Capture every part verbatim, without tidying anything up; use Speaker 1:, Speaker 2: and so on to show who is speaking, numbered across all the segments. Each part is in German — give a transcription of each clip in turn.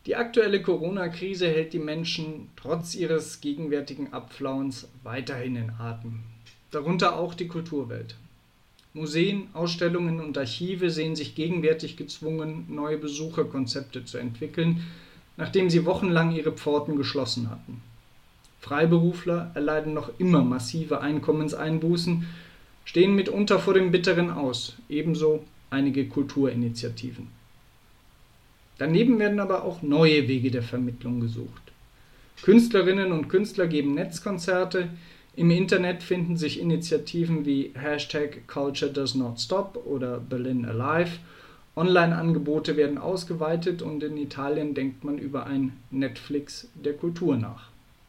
Speaker 1: Die aktuelle Corona-Krise hält die Menschen trotz ihres gegenwärtigen Abflauens weiterhin in Atem. Darunter auch die Kulturwelt. Museen, Ausstellungen und Archive sehen sich gegenwärtig gezwungen, neue Besucherkonzepte zu entwickeln, nachdem sie wochenlang ihre Pforten geschlossen hatten. Freiberufler erleiden noch immer massive Einkommenseinbußen, stehen mitunter vor dem Bitteren aus, ebenso einige Kulturinitiativen. Daneben werden aber auch neue Wege der Vermittlung gesucht. Künstlerinnen und Künstler geben Netzkonzerte, im Internet finden sich Initiativen wie Hashtag Culture Does Not Stop oder Berlin Alive, Online-Angebote werden ausgeweitet und in Italien denkt man über ein Netflix der Kultur nach.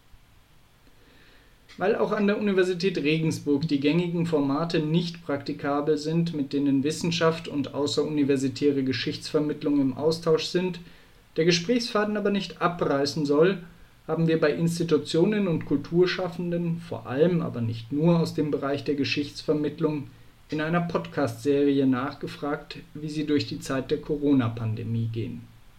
Speaker 1: Weil auch an der Universität Regensburg die gängigen Formate nicht praktikabel sind, mit denen Wissenschaft und außeruniversitäre Geschichtsvermittlung im Austausch sind, der Gesprächsfaden aber nicht abreißen soll, haben wir bei Institutionen und Kulturschaffenden, vor allem aber nicht nur aus dem Bereich der Geschichtsvermittlung, in einer Podcast-Serie nachgefragt, wie sie durch die Zeit der Corona-Pandemie gehen.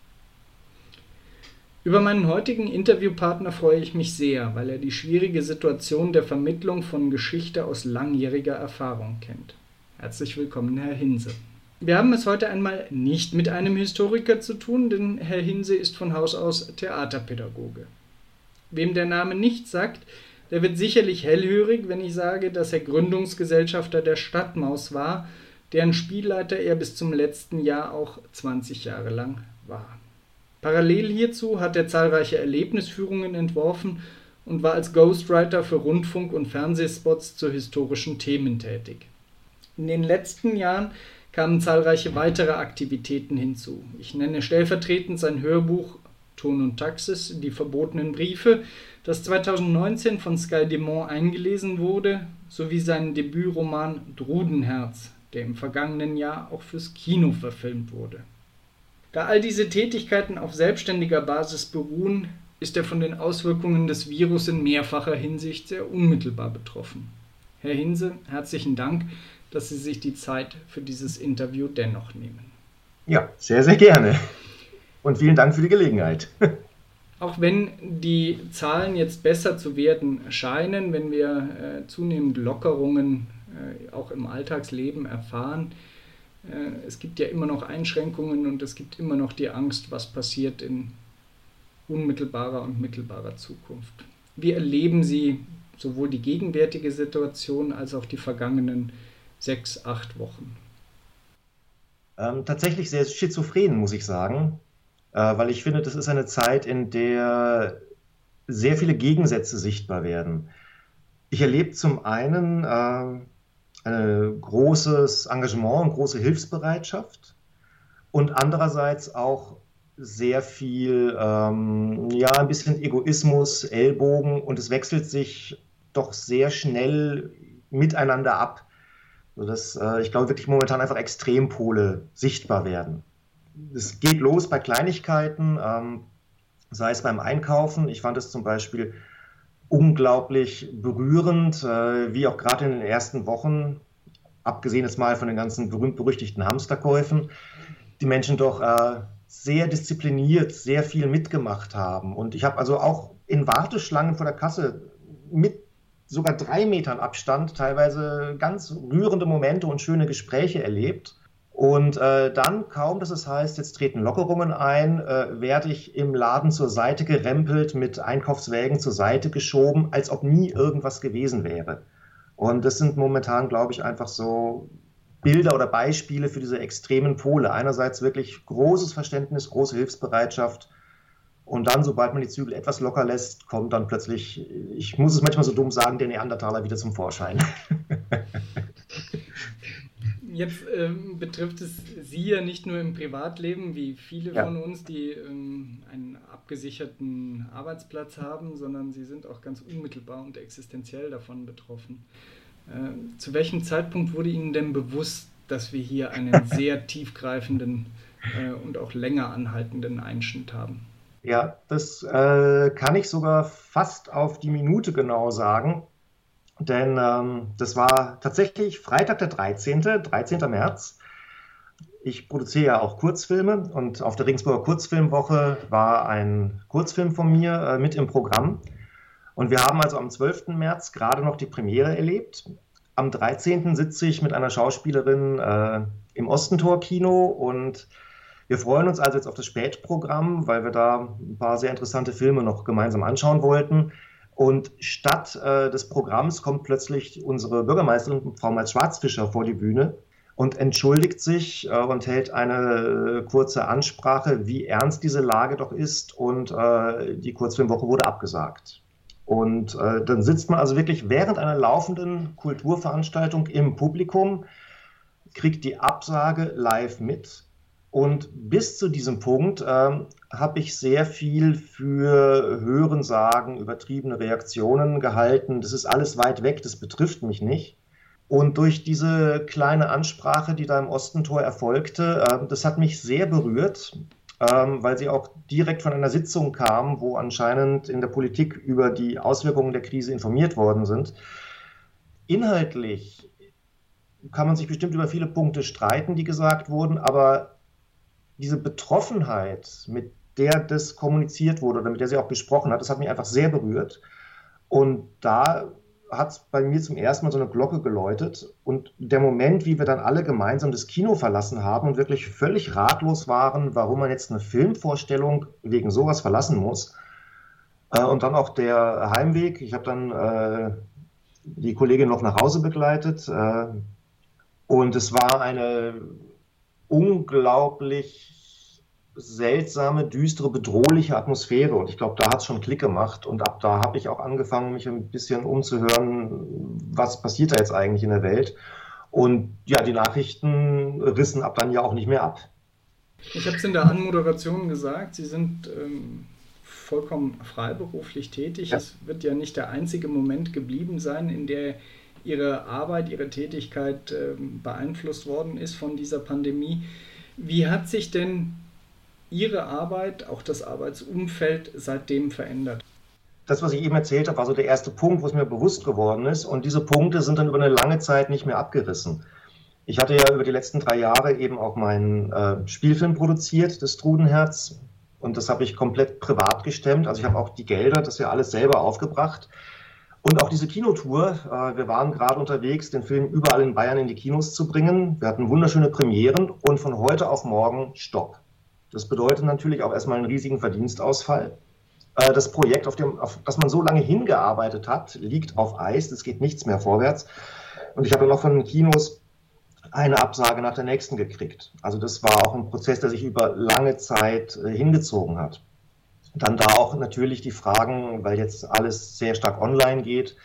Speaker 1: Über meinen heutigen Interviewpartner freue ich mich sehr, weil er die schwierige Situation der Vermittlung von Geschichte aus langjähriger Erfahrung kennt. Herzlich willkommen, Herr Hinse. Wir haben es heute einmal nicht mit einem Historiker zu tun, denn Herr Hinse ist von Haus aus Theaterpädagoge. Wem der Name nichts sagt, der wird sicherlich hellhörig, wenn ich sage, dass er Gründungsgesellschafter der Stadtmaus war, deren Spielleiter er bis zum letzten Jahr auch zwanzig Jahre lang war. Parallel hierzu hat er zahlreiche Erlebnisführungen entworfen und war als Ghostwriter für Rundfunk- und Fernsehspots zu historischen Themen tätig. In den letzten Jahren kamen zahlreiche weitere Aktivitäten hinzu. Ich nenne stellvertretend sein Hörbuch Ton und Taxis, die verbotenen Briefe, das zweitausendneunzehn von Sky Demon eingelesen wurde, sowie seinen Debütroman Drudenherz, der im vergangenen Jahr auch fürs Kino verfilmt wurde. Da all diese Tätigkeiten auf selbstständiger Basis beruhen, ist er von den Auswirkungen des Virus in mehrfacher Hinsicht sehr unmittelbar betroffen. Herr Hinse, herzlichen Dank, dass Sie sich die Zeit für dieses Interview dennoch nehmen.
Speaker 2: Ja, sehr, sehr gerne. Und vielen Dank für die Gelegenheit.
Speaker 1: Auch wenn die Zahlen jetzt besser zu werden scheinen, wenn wir äh, zunehmend Lockerungen äh, auch im Alltagsleben erfahren, es gibt ja immer noch Einschränkungen und es gibt immer noch die Angst, was passiert in unmittelbarer und mittelbarer Zukunft. Wie erleben Sie sowohl die gegenwärtige Situation als auch die vergangenen sechs, acht Wochen?
Speaker 2: Ähm, tatsächlich sehr schizophren, muss ich sagen, äh, weil ich finde, das ist eine Zeit, in der sehr viele Gegensätze sichtbar werden. Ich erlebe zum einen äh, ein großes Engagement und große Hilfsbereitschaft und andererseits auch sehr viel, ähm, ja, ein bisschen Egoismus, Ellbogen und es wechselt sich doch sehr schnell miteinander ab, sodass äh, ich glaube wirklich momentan einfach Extrempole sichtbar werden. Es geht los bei Kleinigkeiten, ähm, sei es beim Einkaufen. Ich fand es zum Beispiel unglaublich berührend, äh, wie auch gerade in den ersten Wochen, abgesehen jetzt mal von den ganzen berühmt-berüchtigten Hamsterkäufen, die Menschen doch äh, sehr diszipliniert, sehr viel mitgemacht haben. Und ich habe also auch in Warteschlangen vor der Kasse mit sogar drei Metern Abstand teilweise ganz rührende Momente und schöne Gespräche erlebt. Und äh, dann, kaum dass es heißt, jetzt treten Lockerungen ein, äh, werde ich im Laden zur Seite gerempelt, mit Einkaufswägen zur Seite geschoben, als ob nie irgendwas gewesen wäre. Und das sind momentan, glaube ich, einfach so Bilder oder Beispiele für diese extremen Pole. Einerseits wirklich großes Verständnis, große Hilfsbereitschaft und dann, sobald man die Zügel etwas locker lässt, kommt dann plötzlich, ich muss es manchmal so dumm sagen, der Neandertaler wieder zum Vorschein.
Speaker 1: Jetzt ähm, betrifft es Sie ja nicht nur im Privatleben, wie viele ja. von uns, die ähm, einen abgesicherten Arbeitsplatz haben, sondern Sie sind auch ganz unmittelbar und existenziell davon betroffen. Äh, zu welchem Zeitpunkt wurde Ihnen denn bewusst, dass wir hier einen sehr tiefgreifenden äh, und auch länger anhaltenden Einschnitt haben?
Speaker 2: Ja, das äh, kann ich sogar fast auf die Minute genau sagen. Denn ähm, das war tatsächlich Freitag der dreizehnte März. Ich produziere ja auch Kurzfilme und auf der Regensburger Kurzfilmwoche war ein Kurzfilm von mir äh, mit im Programm. Und wir haben also am zwölften März gerade noch die Premiere erlebt. Am dreizehnten sitze ich mit einer Schauspielerin äh, im Ostentor-Kino und wir freuen uns also jetzt auf das Spätprogramm, weil wir da ein paar sehr interessante Filme noch gemeinsam anschauen wollten. Und statt äh, des Programms kommt plötzlich unsere Bürgermeisterin, Frau Malz-Schwarzfischer, vor die Bühne und entschuldigt sich äh, und hält eine äh, kurze Ansprache, wie ernst diese Lage doch ist. Und äh, die Kurzfilmwoche wurde abgesagt. Und äh, dann sitzt man also wirklich während einer laufenden Kulturveranstaltung im Publikum, kriegt die Absage live mit. Und bis zu diesem Punkt äh, habe ich sehr viel für Hörensagen, übertriebene Reaktionen gehalten. Das ist alles weit weg, das betrifft mich nicht. Und durch diese kleine Ansprache, die da im Ostentor erfolgte, äh, das hat mich sehr berührt, ähm, weil sie auch direkt von einer Sitzung kam, wo anscheinend in der Politik über die Auswirkungen der Krise informiert worden sind. Inhaltlich kann man sich bestimmt über viele Punkte streiten, die gesagt wurden, aber diese Betroffenheit, mit der das kommuniziert wurde oder mit der sie auch gesprochen hat, das hat mich einfach sehr berührt. Und da hat es bei mir zum ersten Mal so eine Glocke geläutet. Und der Moment, wie wir dann alle gemeinsam das Kino verlassen haben und wirklich völlig ratlos waren, warum man jetzt eine Filmvorstellung wegen sowas verlassen muss. Äh, und dann auch der Heimweg. Ich habe dann äh, die Kollegin noch nach Hause begleitet. Äh, und es war eine unglaublich seltsame, düstere, bedrohliche Atmosphäre. Und ich glaube, da hat es schon Klick gemacht. Und ab da habe ich auch angefangen, mich ein bisschen umzuhören, was passiert da jetzt eigentlich in der Welt. Und ja, die Nachrichten rissen ab dann ja auch nicht mehr ab.
Speaker 1: Ich habe es in der Anmoderation gesagt, Sie sind ähm, vollkommen freiberuflich tätig. Ja. Es wird ja nicht der einzige Moment geblieben sein, in der Ihre Arbeit, Ihre Tätigkeit äh, beeinflusst worden ist von dieser Pandemie. Wie hat sich denn Ihre Arbeit, auch das Arbeitsumfeld seitdem verändert?
Speaker 2: Das, was ich eben erzählt habe, war so der erste Punkt, wo es mir bewusst geworden ist. Und diese Punkte sind dann über eine lange Zeit nicht mehr abgerissen. Ich hatte ja über die letzten drei Jahre eben auch meinen äh, Spielfilm produziert, das Trudenherz. Und das habe ich komplett privat gestemmt. Also ich habe auch die Gelder, das ja alles selber aufgebracht. Und auch diese Kinotour, äh, wir waren gerade unterwegs, den Film überall in Bayern in die Kinos zu bringen. Wir hatten wunderschöne Premieren und von heute auf morgen Stopp. Das bedeutet natürlich auch erstmal einen riesigen Verdienstausfall. Äh, das Projekt, auf, dem, auf das man so lange hingearbeitet hat, liegt auf Eis, es geht nichts mehr vorwärts. Und ich habe noch von den Kinos eine Absage nach der nächsten gekriegt. Also das war auch ein Prozess, der sich über lange Zeit äh, hingezogen hat. Dann da auch natürlich die Fragen, weil jetzt alles sehr stark online geht,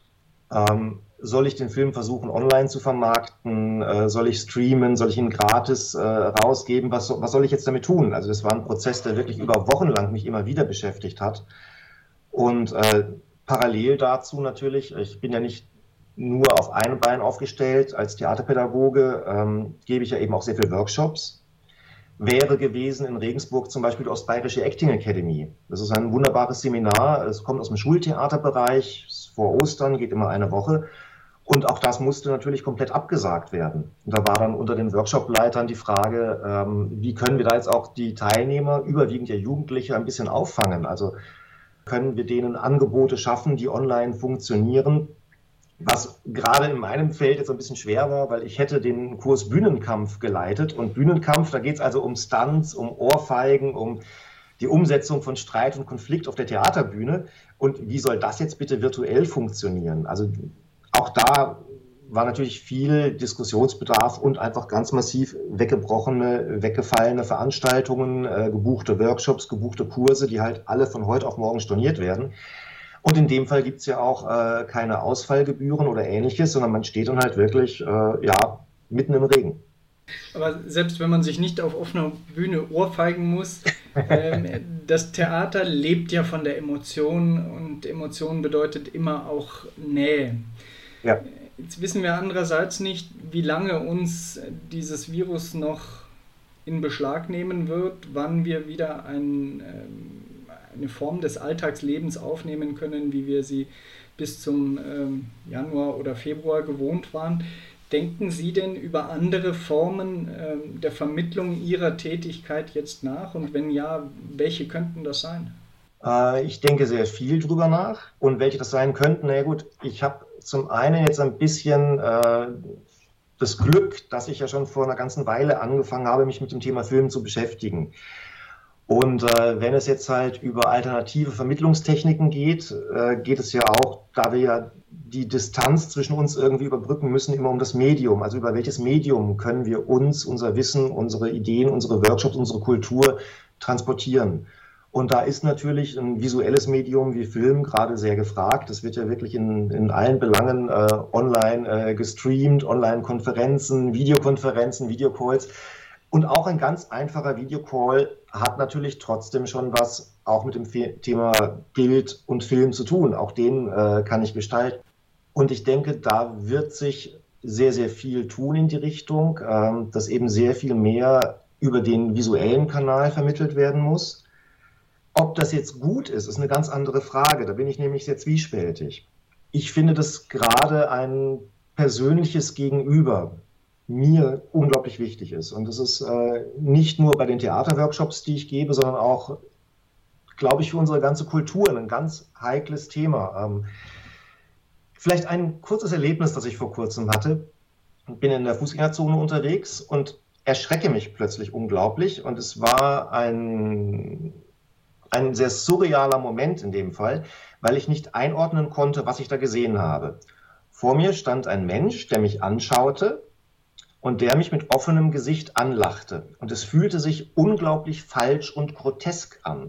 Speaker 2: ähm, soll ich den Film versuchen online zu vermarkten, äh, soll ich streamen, soll ich ihn gratis äh, rausgeben, was, was soll ich jetzt damit tun? Also das war ein Prozess, der wirklich über Wochen lang mich immer wieder beschäftigt hat. Und äh, parallel dazu natürlich, ich bin ja nicht nur auf einem Bein aufgestellt, als Theaterpädagoge ähm, gebe ich ja eben auch sehr viele Workshops. Wäre gewesen in Regensburg zum Beispiel die Ostbayerische Acting Academy. Das ist ein wunderbares Seminar, es kommt aus dem Schultheaterbereich, vor Ostern, geht immer eine Woche. Und auch das musste natürlich komplett abgesagt werden. Und da war dann unter den Workshopleitern die Frage, ähm, wie können wir da jetzt auch die Teilnehmer, überwiegend ja Jugendliche, ein bisschen auffangen? Also können wir denen Angebote schaffen, die online funktionieren? Was gerade in meinem Feld jetzt ein bisschen schwer war, weil ich hätte den Kurs Bühnenkampf geleitet. Und Bühnenkampf, da geht es also um Stunts, um Ohrfeigen, um die Umsetzung von Streit und Konflikt auf der Theaterbühne. Und wie soll das jetzt bitte virtuell funktionieren? Also auch da war natürlich viel Diskussionsbedarf und einfach ganz massiv weggebrochene, weggefallene Veranstaltungen, äh, gebuchte Workshops, gebuchte Kurse, die halt alle von heute auf morgen storniert werden. Und in dem Fall gibt es ja auch äh, keine Ausfallgebühren oder ähnliches, sondern man steht dann halt wirklich äh, ja, mitten im Regen.
Speaker 1: Aber selbst wenn man sich nicht auf offener Bühne ohrfeigen muss, ähm, das Theater lebt ja von der Emotion und Emotion bedeutet immer auch Nähe. Ja. Jetzt wissen wir andererseits nicht, wie lange uns dieses Virus noch in Beschlag nehmen wird, wann wir wieder ein, ähm, eine Form des Alltagslebens aufnehmen können, wie wir sie bis zum ähm, Januar oder Februar gewohnt waren. Denken Sie denn über andere Formen äh, der Vermittlung Ihrer Tätigkeit jetzt nach? Und wenn ja, welche könnten das sein?
Speaker 2: Äh, ich denke sehr viel drüber nach. Und welche das sein könnten, na ja gut, ich habe zum einen jetzt ein bisschen äh, das Glück, dass ich ja schon vor einer ganzen Weile angefangen habe, mich mit dem Thema Film zu beschäftigen. Und äh, wenn es jetzt halt über alternative Vermittlungstechniken geht, äh, geht es ja auch, da wir ja die Distanz zwischen uns irgendwie überbrücken müssen, immer um das Medium. Also über welches Medium können wir uns, unser Wissen, unsere Ideen, unsere Workshops, unsere Kultur transportieren. Und da ist natürlich ein visuelles Medium wie Film gerade sehr gefragt. Das wird ja wirklich in, in allen Belangen äh, online äh, gestreamt, Online-Konferenzen, Videokonferenzen, Videocalls. Und auch ein ganz einfacher Videocall hat natürlich trotzdem schon was auch mit dem Thema Bild und Film zu tun. Auch den äh, kann ich gestalten. Und ich denke, da wird sich sehr, sehr viel tun in die Richtung, ähm, dass eben sehr viel mehr über den visuellen Kanal vermittelt werden muss. Ob das jetzt gut ist, ist eine ganz andere Frage. Da bin ich nämlich sehr zwiespältig. Ich finde, dass gerade ein persönliches Gegenüber mir unglaublich wichtig ist. Und das ist äh, nicht nur bei den Theaterworkshops, die ich gebe, sondern auch, glaube ich, für unsere ganze Kultur ein ganz heikles Thema. Ähm, vielleicht ein kurzes Erlebnis, das ich vor kurzem hatte. Ich bin in der Fußgängerzone unterwegs und erschrecke mich plötzlich unglaublich. Und es war ein, ein sehr surrealer Moment in dem Fall, weil ich nicht einordnen konnte, was ich da gesehen habe. Vor mir stand ein Mensch, der mich anschaute, und der mich mit offenem Gesicht anlachte. Und es fühlte sich unglaublich falsch und grotesk an.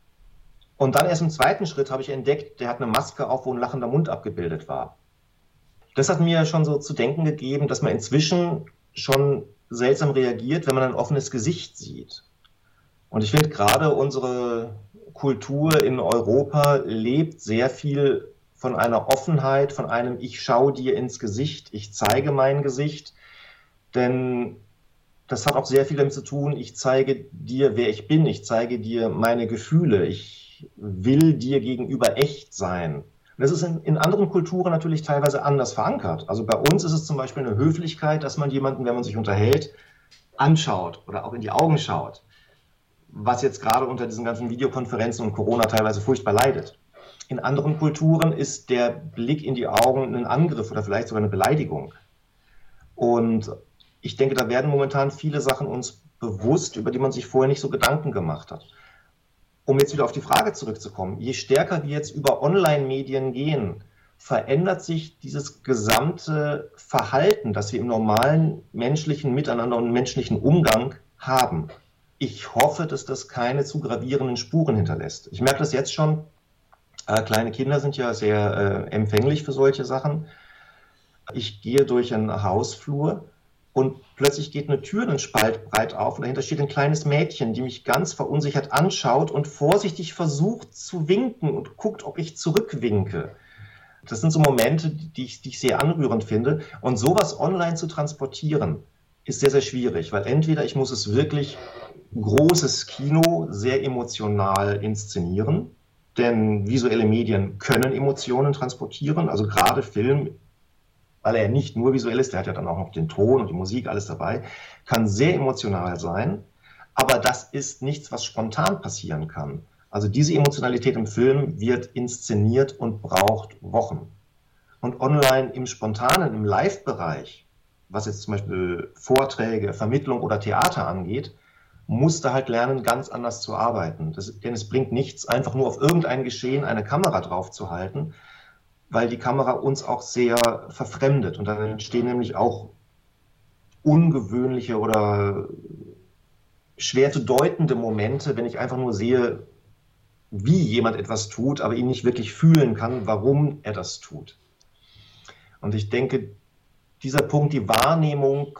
Speaker 2: Und dann erst im zweiten Schritt habe ich entdeckt, der hat eine Maske auf, wo ein lachender Mund abgebildet war. Das hat mir schon so zu denken gegeben, dass man inzwischen schon seltsam reagiert, wenn man ein offenes Gesicht sieht. Und ich finde, gerade unsere Kultur in Europa lebt sehr viel von einer Offenheit, von einem Ich schaue dir ins Gesicht, ich zeige mein Gesicht. Denn das hat auch sehr viel damit zu tun, ich zeige dir, wer ich bin, ich zeige dir meine Gefühle, ich will dir gegenüber echt sein. Und das ist in, in anderen Kulturen natürlich teilweise anders verankert. Also bei uns ist es zum Beispiel eine Höflichkeit, dass man jemanden, wenn man sich unterhält, anschaut oder auch in die Augen schaut, was jetzt gerade unter diesen ganzen Videokonferenzen und Corona teilweise furchtbar leidet. In anderen Kulturen ist der Blick in die Augen ein Angriff oder vielleicht sogar eine Beleidigung. Und ich denke, da werden momentan viele Sachen uns bewusst, über die man sich vorher nicht so Gedanken gemacht hat. Um jetzt wieder auf die Frage zurückzukommen, je stärker wir jetzt über Online-Medien gehen, verändert sich dieses gesamte Verhalten, das wir im normalen menschlichen Miteinander und menschlichen Umgang haben. Ich hoffe, dass das keine zu gravierenden Spuren hinterlässt. Ich merke das jetzt schon, äh, kleine Kinder sind ja sehr äh, empfänglich für solche Sachen. Ich gehe durch einen Hausflur und plötzlich geht eine Tür einen Spalt breit auf und dahinter steht ein kleines Mädchen, die mich ganz verunsichert anschaut und vorsichtig versucht zu winken und guckt, ob ich zurückwinke. Das sind so Momente, die ich, die ich sehr anrührend finde. Und sowas online zu transportieren, ist sehr, sehr schwierig, weil entweder ich muss es wirklich großes Kino sehr emotional inszenieren, denn visuelle Medien können Emotionen transportieren, also gerade Film, weil er nicht nur visuell ist, der hat ja dann auch noch den Ton und die Musik, alles dabei, kann sehr emotional sein, aber das ist nichts, was spontan passieren kann. Also diese Emotionalität im Film wird inszeniert und braucht Wochen. Und online im Spontanen, im Live-Bereich, was jetzt zum Beispiel Vorträge, Vermittlung oder Theater angeht, musste halt lernen, ganz anders zu arbeiten. Das, denn es bringt nichts, einfach nur auf irgendein Geschehen eine Kamera drauf zu halten, weil die Kamera uns auch sehr verfremdet. Und dann entstehen nämlich auch ungewöhnliche oder schwer zu deutende Momente, wenn ich einfach nur sehe, wie jemand etwas tut, aber ihn nicht wirklich fühlen kann, warum er das tut. Und ich denke, dieser Punkt, die Wahrnehmung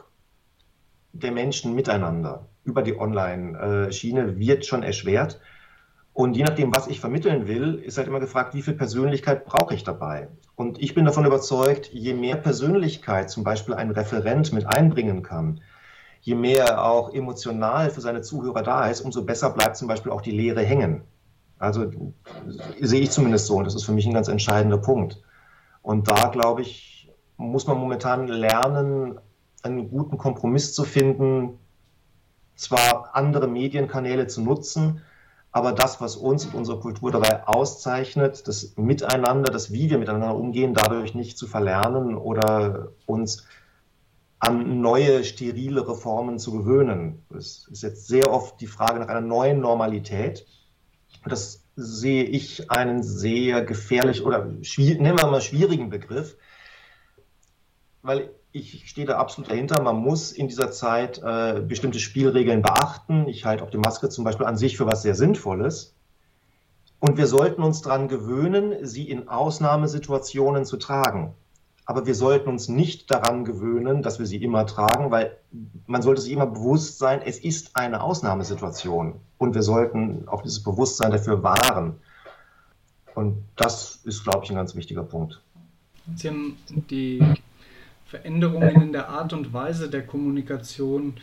Speaker 2: der Menschen miteinander über die Online-Schiene wird schon erschwert. Und je nachdem, was ich vermitteln will, ist halt immer gefragt, wie viel Persönlichkeit brauche ich dabei? Und ich bin davon überzeugt, je mehr Persönlichkeit zum Beispiel ein Referent mit einbringen kann, je mehr er auch emotional für seine Zuhörer da ist, umso besser bleibt zum Beispiel auch die Lehre hängen. Also sehe ich zumindest so und das ist für mich ein ganz entscheidender Punkt. Und da, glaube ich, muss man momentan lernen, einen guten Kompromiss zu finden, zwar andere Medienkanäle zu nutzen, aber das, was uns und unsere Kultur dabei auszeichnet, das Miteinander, das wie wir miteinander umgehen, dadurch nicht zu verlernen oder uns an neue, sterilere Formen zu gewöhnen. Es ist jetzt sehr oft die Frage nach einer neuen Normalität. Das sehe ich einen sehr gefährlich oder nennen wir mal schwierigen Begriff, weil ich stehe da absolut dahinter. Man muss in dieser Zeit äh, bestimmte Spielregeln beachten. Ich halte auch die Maske zum Beispiel an sich für was sehr Sinnvolles. Und wir sollten uns daran gewöhnen, sie in Ausnahmesituationen zu tragen. Aber wir sollten uns nicht daran gewöhnen, dass wir sie immer tragen, weil man sollte sich immer bewusst sein, es ist eine Ausnahmesituation. Und wir sollten auch dieses Bewusstsein dafür wahren. Und das ist, glaube ich, ein ganz wichtiger Punkt.
Speaker 1: Sie haben die Veränderungen in der Art und Weise der Kommunikation,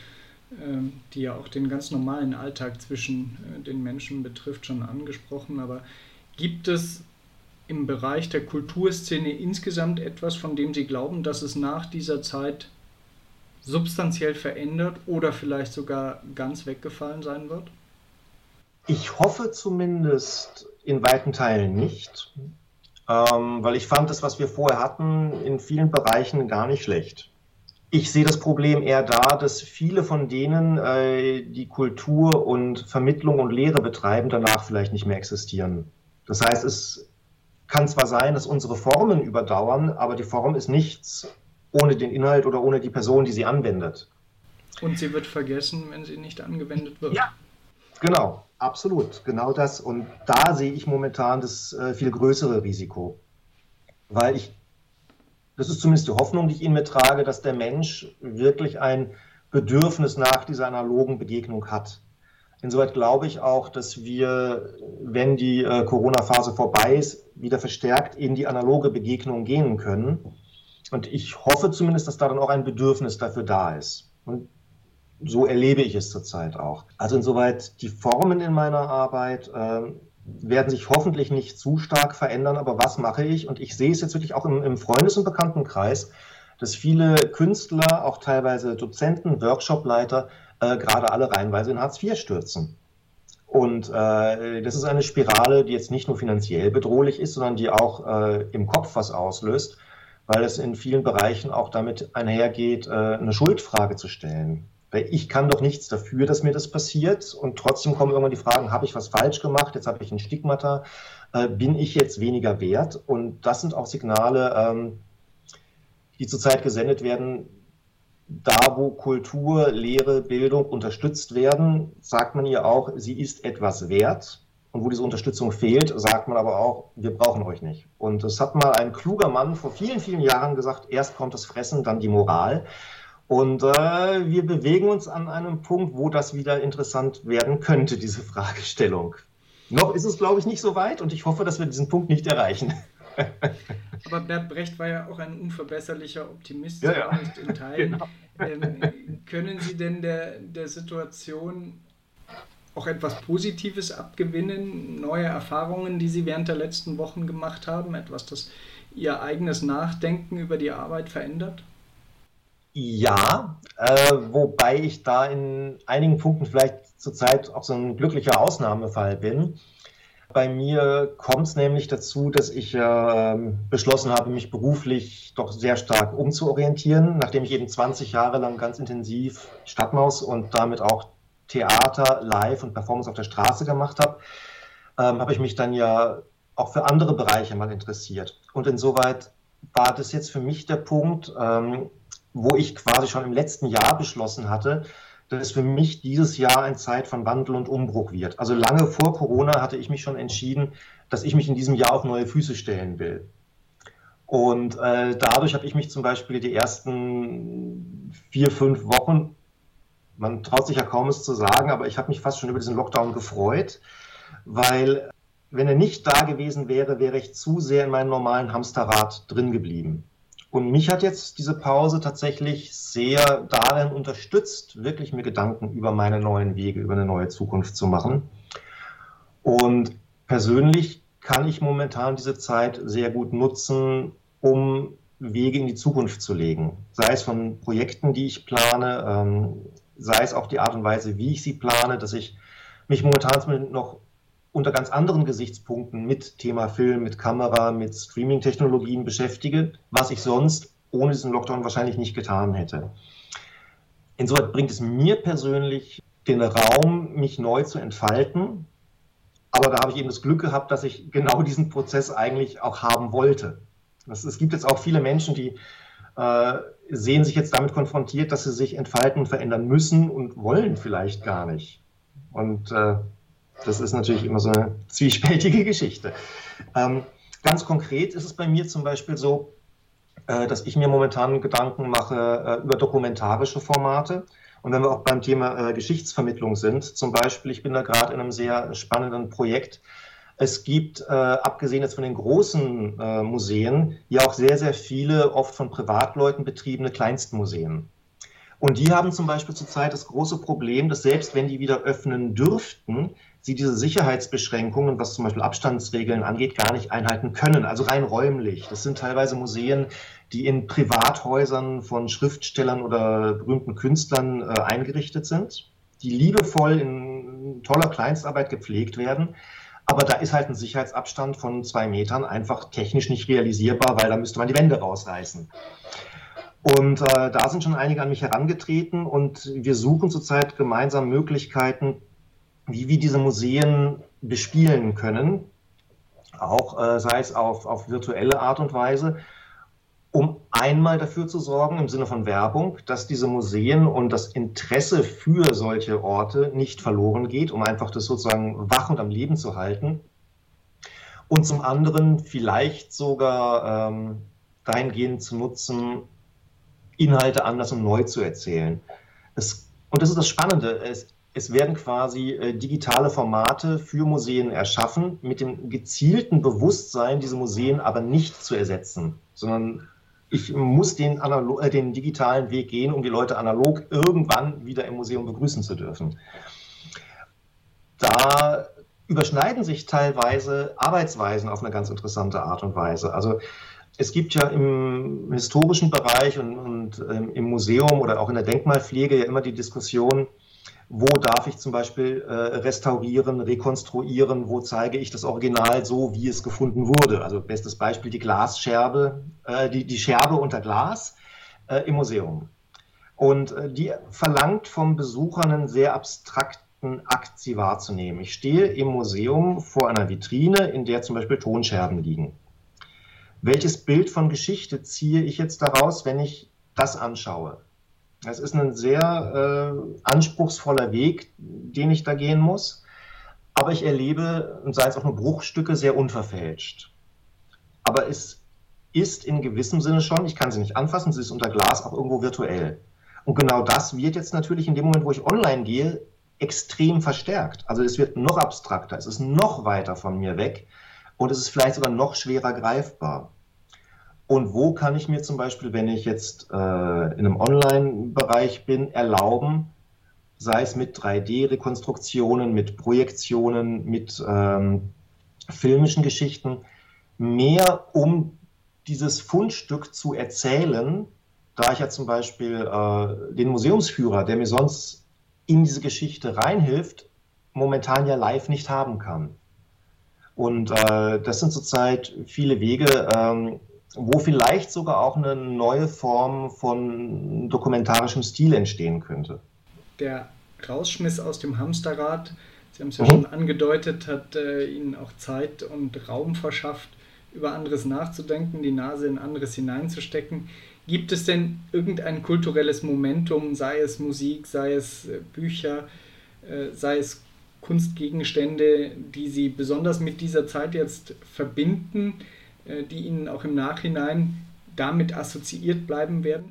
Speaker 1: die ja auch den ganz normalen Alltag zwischen den Menschen betrifft, schon angesprochen. Aber gibt es im Bereich der Kulturszene insgesamt etwas, von dem Sie glauben, dass es nach dieser Zeit substanziell verändert oder vielleicht sogar ganz weggefallen sein wird?
Speaker 2: Ich hoffe zumindest in weiten Teilen nicht, ähm, weil ich fand das, was wir vorher hatten, in vielen Bereichen gar nicht schlecht. Ich sehe das Problem eher da, dass viele von denen, äh, die Kultur und Vermittlung und Lehre betreiben, danach vielleicht nicht mehr existieren. Das heißt, es kann zwar sein, dass unsere Formen überdauern, aber die Form ist nichts ohne den Inhalt oder ohne die Person, die sie anwendet.
Speaker 1: Und sie wird vergessen, wenn sie nicht angewendet wird.
Speaker 2: Ja, genau, absolut, genau das. Und da sehe ich momentan das äh, viel größere Risiko, weil ich, das ist zumindest die Hoffnung, die ich in mir trage, dass der Mensch wirklich ein Bedürfnis nach dieser analogen Begegnung hat. Insoweit glaube ich auch, dass wir, wenn die äh, Corona-Phase vorbei ist, wieder verstärkt in die analoge Begegnung gehen können. Und ich hoffe zumindest, dass da dann auch ein Bedürfnis dafür da ist. Und so erlebe ich es zurzeit auch. Also insoweit, die Formen in meiner Arbeit äh, werden sich hoffentlich nicht zu stark verändern, aber was mache ich? Und ich sehe es jetzt wirklich auch im, im Freundes- und Bekanntenkreis, dass viele Künstler, auch teilweise Dozenten, Workshopleiter, äh, gerade alle reihenweise in Hartz vier stürzen. Und äh, das ist eine Spirale, die jetzt nicht nur finanziell bedrohlich ist, sondern die auch äh, im Kopf was auslöst, weil es in vielen Bereichen auch damit einhergeht, äh, eine Schuldfrage zu stellen. Weil ich kann doch nichts dafür, dass mir das passiert, und trotzdem kommen irgendwann die Fragen, habe ich was falsch gemacht, jetzt habe ich ein Stigmata, äh, bin ich jetzt weniger wert? Und das sind auch Signale, ähm, die zurzeit gesendet werden. Da, wo Kultur, Lehre, Bildung unterstützt werden, sagt man ihr auch, sie ist etwas wert. Und wo diese Unterstützung fehlt, sagt man aber auch, wir brauchen euch nicht. Und das hat mal ein kluger Mann vor vielen, vielen Jahren gesagt, erst kommt das Fressen, dann die Moral. Und äh, wir bewegen uns an einem Punkt, wo das wieder interessant werden könnte, diese Fragestellung. Noch ist es, glaube ich, nicht so weit, und ich hoffe, dass wir diesen Punkt nicht erreichen.
Speaker 1: Aber Bert Brecht war ja auch ein unverbesserlicher Optimist,
Speaker 2: ja, ja.
Speaker 1: nicht in Teilen.
Speaker 2: Genau.
Speaker 1: Ähm, können Sie denn der, der Situation auch etwas Positives abgewinnen? Neue Erfahrungen, die Sie während der letzten Wochen gemacht haben? Etwas, das Ihr eigenes Nachdenken über die Arbeit verändert?
Speaker 2: Ja, äh, wobei ich da in einigen Punkten vielleicht zurzeit auch so ein glücklicher Ausnahmefall bin. Bei mir kommt es nämlich dazu, dass ich äh, beschlossen habe, mich beruflich doch sehr stark umzuorientieren. Nachdem ich eben zwanzig Jahre lang ganz intensiv Stadtmaus und damit auch Theater, Live und Performance auf der Straße gemacht habe, ähm, habe ich mich dann ja auch für andere Bereiche mal interessiert. Und insoweit war das jetzt für mich der Punkt, ähm, wo ich quasi schon im letzten Jahr beschlossen hatte, dass für mich dieses Jahr eine Zeit von Wandel und Umbruch wird. Also lange vor Corona hatte ich mich schon entschieden, dass ich mich in diesem Jahr auf neue Füße stellen will. Und äh, dadurch habe ich mich zum Beispiel die ersten vier, fünf Wochen, man traut sich ja kaum es zu sagen, aber ich habe mich fast schon über diesen Lockdown gefreut, weil wenn er nicht da gewesen wäre, wäre ich zu sehr in meinem normalen Hamsterrad drin geblieben. Und mich hat jetzt diese Pause tatsächlich sehr darin unterstützt, wirklich mir Gedanken über meine neuen Wege, über eine neue Zukunft zu machen. Und persönlich kann ich momentan diese Zeit sehr gut nutzen, um Wege in die Zukunft zu legen. Sei es von Projekten, die ich plane, ähm, sei es auch die Art und Weise, wie ich sie plane, dass ich mich momentan noch unter ganz anderen Gesichtspunkten mit Thema Film, mit Kamera, mit Streaming-Technologien beschäftige, was ich sonst ohne diesen Lockdown wahrscheinlich nicht getan hätte. Insoweit bringt es mir persönlich den Raum, mich neu zu entfalten. Aber da habe ich eben das Glück gehabt, dass ich genau diesen Prozess eigentlich auch haben wollte. Das, es gibt jetzt auch viele Menschen, die äh, sehen sich jetzt damit konfrontiert, dass sie sich entfalten und verändern müssen und wollen vielleicht gar nicht. Und äh, das ist natürlich immer so eine zwiespältige Geschichte. Ähm, ganz konkret ist es bei mir zum Beispiel so, äh, dass ich mir momentan Gedanken mache äh, über dokumentarische Formate. Und wenn wir auch beim Thema äh, Geschichtsvermittlung sind, zum Beispiel, ich bin da gerade in einem sehr spannenden Projekt. Es gibt, äh, abgesehen jetzt von den großen äh, Museen, ja auch sehr, sehr viele, oft von Privatleuten betriebene Kleinstmuseen. Und die haben zum Beispiel zurzeit das große Problem, dass selbst wenn die wieder öffnen dürften, sie diese Sicherheitsbeschränkungen, was zum Beispiel Abstandsregeln angeht, gar nicht einhalten können, also rein räumlich. Das sind teilweise Museen, die in Privathäusern von Schriftstellern oder berühmten Künstlern äh, eingerichtet sind, die liebevoll in toller Kleinstarbeit gepflegt werden. Aber da ist halt ein Sicherheitsabstand von zwei Metern einfach technisch nicht realisierbar, weil da müsste man die Wände rausreißen. Und äh, da sind schon einige an mich herangetreten und wir suchen zurzeit gemeinsam Möglichkeiten, wie wir diese Museen bespielen können, auch äh, sei es auf, auf virtuelle Art und Weise, um einmal dafür zu sorgen, im Sinne von Werbung, dass diese Museen und das Interesse für solche Orte nicht verloren geht, um einfach das sozusagen wach und am Leben zu halten. Und zum anderen vielleicht sogar ähm, dahingehend zu nutzen, Inhalte anders und neu zu erzählen. Es, und das ist das Spannende, es, es werden quasi äh, digitale Formate für Museen erschaffen, mit dem gezielten Bewusstsein, diese Museen aber nicht zu ersetzen, sondern ich muss den, analog, äh, den digitalen Weg gehen, um die Leute analog irgendwann wieder im Museum begrüßen zu dürfen. Da überschneiden sich teilweise Arbeitsweisen auf eine ganz interessante Art und Weise. Also es gibt ja im historischen Bereich und, und ähm, im Museum oder auch in der Denkmalpflege ja immer die Diskussion, wo darf ich zum Beispiel äh, restaurieren, rekonstruieren, wo zeige ich das Original so, wie es gefunden wurde. Also bestes Beispiel die Glasscherbe, äh, die, die Scherbe unter Glas äh, im Museum. Und äh, die verlangt vom Besucher einen sehr abstrakten Akt, sie wahrzunehmen. Ich stehe im Museum vor einer Vitrine, in der zum Beispiel Tonscherben liegen. Welches Bild von Geschichte ziehe ich jetzt daraus, wenn ich das anschaue? Es ist ein sehr äh, anspruchsvoller Weg, den ich da gehen muss, aber ich erlebe, sei es auch nur Bruchstücke, sehr unverfälscht. Aber es ist in gewissem Sinne schon, ich kann sie nicht anfassen, sie ist unter Glas auch irgendwo virtuell. Und genau das wird jetzt natürlich in dem Moment, wo ich online gehe, extrem verstärkt. Also es wird noch abstrakter, es ist noch weiter von mir weg und es ist vielleicht sogar noch schwerer greifbar. Und wo kann ich mir zum Beispiel, wenn ich jetzt äh, in einem Online-Bereich bin, erlauben, sei es mit drei D-Rekonstruktionen, mit Projektionen, mit ähm, filmischen Geschichten, mehr um dieses Fundstück zu erzählen, da ich ja zum Beispiel äh, den Museumsführer, der mir sonst in diese Geschichte reinhilft, momentan ja live nicht haben kann. Und äh, das sind zurzeit viele Wege, ähm, wo vielleicht sogar auch eine neue Form von dokumentarischem Stil entstehen könnte.
Speaker 1: Der Rausschmiss aus dem Hamsterrad, Sie haben es ja
Speaker 2: Mhm.
Speaker 1: schon angedeutet, hat äh, Ihnen auch Zeit und Raum verschafft, über anderes nachzudenken, die Nase in anderes hineinzustecken. Gibt es denn irgendein kulturelles Momentum, sei es Musik, sei es äh, Bücher, äh, sei es Kunstgegenstände, die Sie besonders mit dieser Zeit jetzt verbinden, die Ihnen auch im Nachhinein damit assoziiert bleiben werden?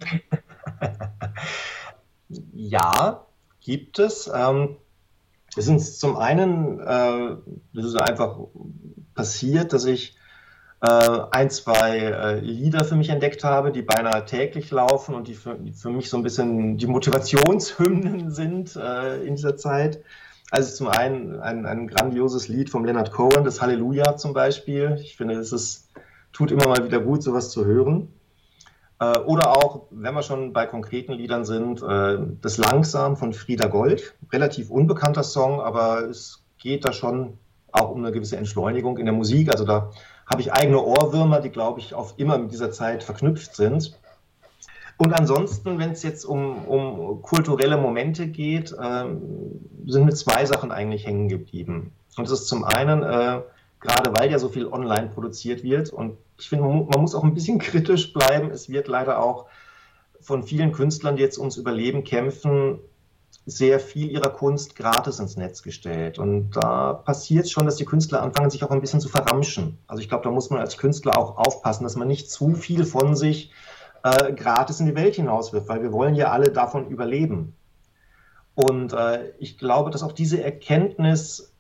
Speaker 2: Ja, gibt es. Ähm, es ist zum einen, äh, das ist einfach passiert, dass ich äh, ein, zwei äh, Lieder für mich entdeckt habe, die beinahe täglich laufen und die für, die für mich so ein bisschen die Motivationshymnen sind äh, in dieser Zeit. Also zum einen ein, ein grandioses Lied vom Leonard Cohen, das Halleluja zum Beispiel. Ich finde, es ist, tut immer mal wieder gut, sowas zu hören. Äh, oder auch, wenn wir schon bei konkreten Liedern sind, äh, das Langsam von Frieda Gold. Relativ unbekannter Song, aber es geht da schon auch um eine gewisse Entschleunigung in der Musik. Also da habe ich eigene Ohrwürmer, die, glaube ich, auf immer mit dieser Zeit verknüpft sind. Und ansonsten, wenn es jetzt um, um kulturelle Momente geht, äh, sind mir zwei Sachen eigentlich hängen geblieben. Und das ist zum einen, äh, gerade weil ja so viel online produziert wird, und ich finde, man, man muss auch ein bisschen kritisch bleiben. Es wird leider auch von vielen Künstlern, die jetzt ums Überleben kämpfen, sehr viel ihrer Kunst gratis ins Netz gestellt. Und da passiert es schon, dass die Künstler anfangen, sich auch ein bisschen zu verramschen. Also ich glaube, da muss man als Künstler auch aufpassen, dass man nicht zu viel von sich äh, gratis in die Welt hinauswirft, weil wir wollen ja alle davon überleben. Und äh, ich glaube, dass auch diese Erkenntnis,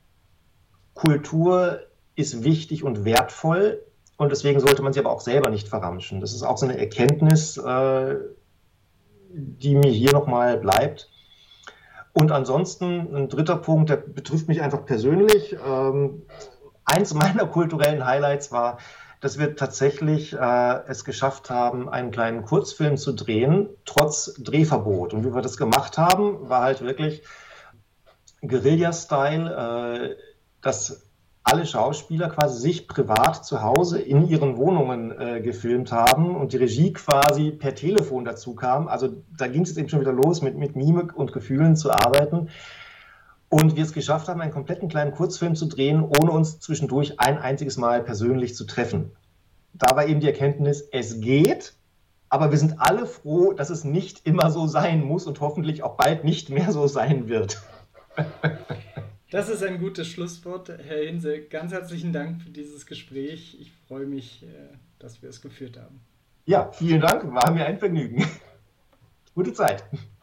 Speaker 2: Kultur ist wichtig und wertvoll, und deswegen sollte man sie aber auch selber nicht verramschen. Das ist auch so eine Erkenntnis, äh, die mir hier nochmal bleibt. Und ansonsten ein dritter Punkt, der betrifft mich einfach persönlich. Ähm, eins meiner kulturellen Highlights war, dass wir tatsächlich äh, es geschafft haben, einen kleinen Kurzfilm zu drehen, trotz Drehverbot. Und wie wir das gemacht haben, war halt wirklich Guerilla-Style, äh, dass alle Schauspieler quasi sich privat zu Hause in ihren Wohnungen äh, gefilmt haben und die Regie quasi per Telefon dazu kam. Also da ging es jetzt eben schon wieder los, mit, mit Mimik und Gefühlen zu arbeiten. Und wir es geschafft haben, einen kompletten kleinen Kurzfilm zu drehen, ohne uns zwischendurch ein einziges Mal persönlich zu treffen. Da war eben die Erkenntnis, es geht, aber wir sind alle froh, dass es nicht immer so sein muss und hoffentlich auch bald nicht mehr so sein wird.
Speaker 1: Das ist ein gutes Schlusswort, Herr Hinse. Ganz herzlichen Dank für dieses Gespräch. Ich freue mich, dass wir es geführt haben.
Speaker 2: Ja, vielen Dank. War mir ein Vergnügen. Gute Zeit.